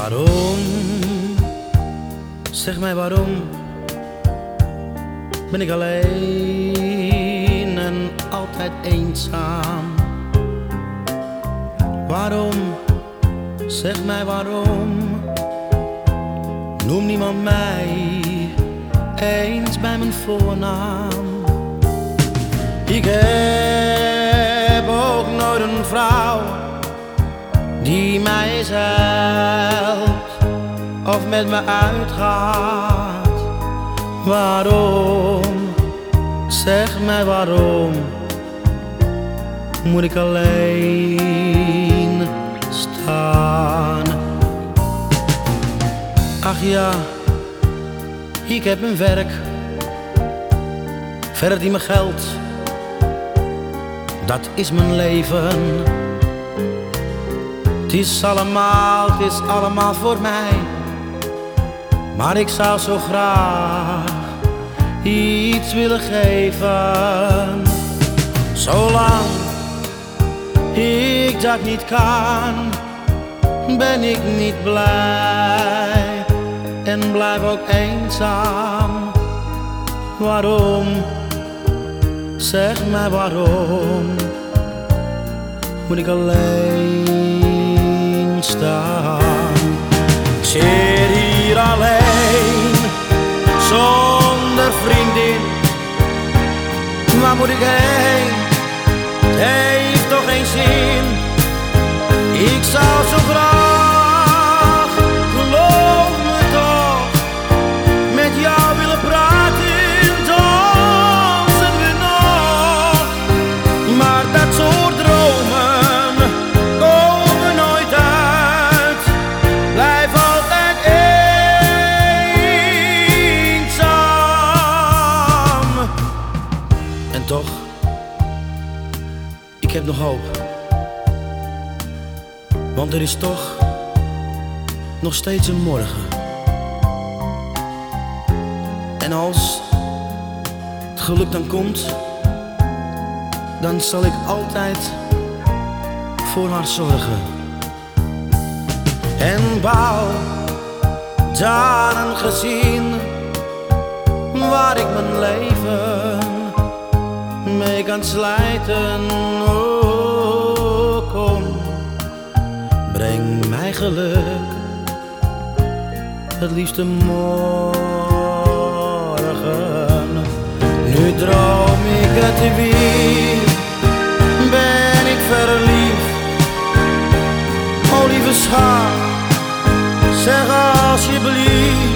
Waarom, zeg mij waarom, ben ik alleen en altijd eenzaam? Waarom, zeg mij waarom, noem niemand mij eens bij mijn voornaam? Ik heb ook nooit een vrouw die mij eens helpt of met me uitgaat. Waarom, zeg mij waarom, moet ik alleen staan? Ach ja, ik heb mijn werk, verdient mijn geld, dat is mijn leven. Het is allemaal voor mij, maar ik zou zo graag iets willen geven. Zolang ik dat niet kan, ben ik niet blij en blijf ook eenzaam. Waarom, zeg mij waarom, moet ik alleen staan? Ik zit hier alleen, zonder vriendin. Waar moet ik heen? Het heeft toch geen zin. Ik zou zo graag, geloof me toch, met jou willen praten, dansen we nog. Maar dat soort dromen komen nooit uit, blijf altijd eenzaam. En toch, ik heb nog hoop, want er is toch nog steeds een morgen. En als het geluk dan komt, dan zal ik altijd voor haar zorgen. En bouw daar een gezin waar ik mijn leven mee kan slijten. Oh, kom, breng mij geluk, het liefste morgen. Nu droom ik het weer, ben ik verliefd. Oh lieve schat, zeg alsjeblieft